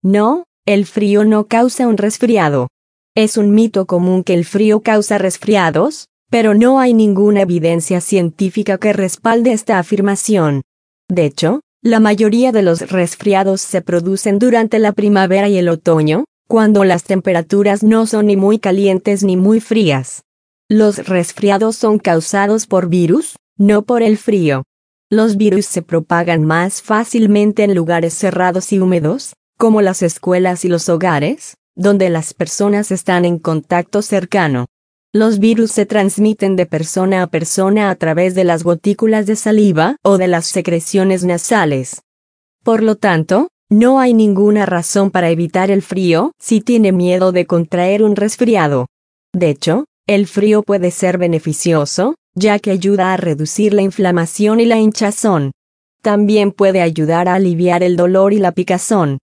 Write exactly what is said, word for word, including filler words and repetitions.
No, el frío no causa un resfriado. Es un mito común que el frío causa resfriados, pero no hay ninguna evidencia científica que respalde esta afirmación. De hecho, la mayoría de los resfriados se producen durante la primavera y el otoño, cuando las temperaturas no son ni muy calientes ni muy frías. Los resfriados son causados por virus, no por el frío. Los virus se propagan más fácilmente en lugares cerrados y húmedos, como las escuelas y los hogares, donde las personas están en contacto cercano. Los virus se transmiten de persona a persona a través de las gotículas de saliva o de las secreciones nasales. Por lo tanto, no hay ninguna razón para evitar el frío si tiene miedo de contraer un resfriado. De hecho, el frío puede ser beneficioso, ya que ayuda a reducir la inflamación y la hinchazón. También puede ayudar a aliviar el dolor y la picazón.